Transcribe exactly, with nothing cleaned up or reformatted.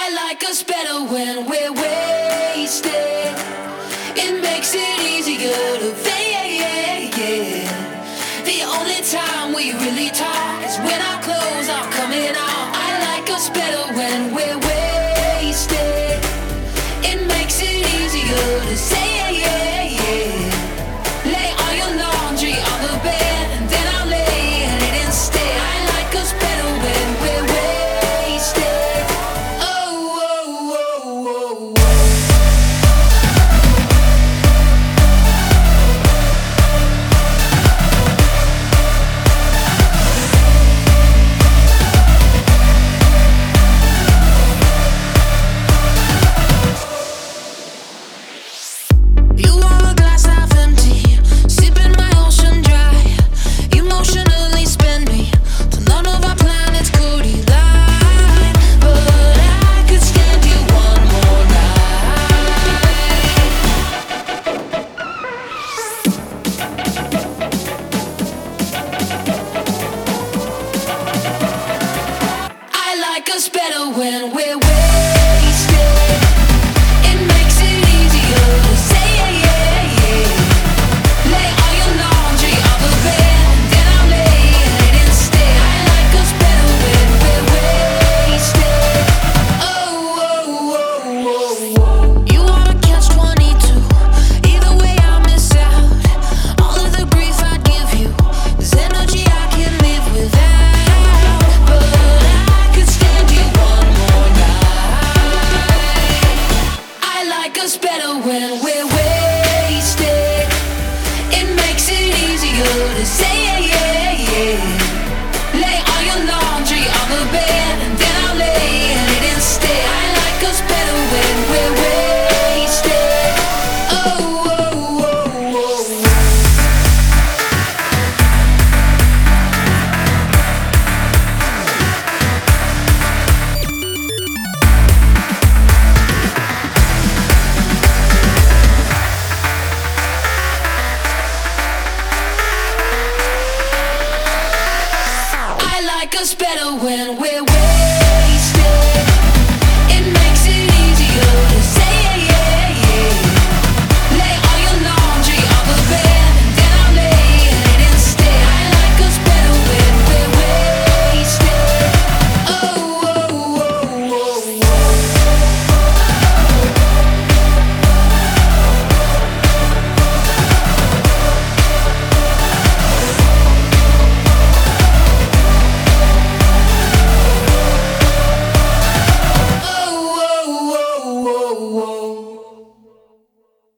like us better when we're wasted. It makes it easier to fade. The only time we really talk is when our clothes are coming off. I like us better when we're wasted. It makes it easier to say lay all your laundry on the bed and then I'll lay in it instead. I like us better when we're wasted. Oh, oh, oh, oh, oh. Better when we're wasted. It makes it easier to say lay all your laundry on the bed and then I'll lay in it instead. I like us better when we're wasted. Oh, oh, oh, oh, oh. You wanna catch twenty-two. Either way I'll miss out. All of the grief I'd give you is energy I can live without. Better when we're wasted. It makes it easier to say lay all your laundry on the bed and then I'll lay in it instead. I like us better when we're wasted. Oh, oh, oh, oh. Like us better when we're wasted.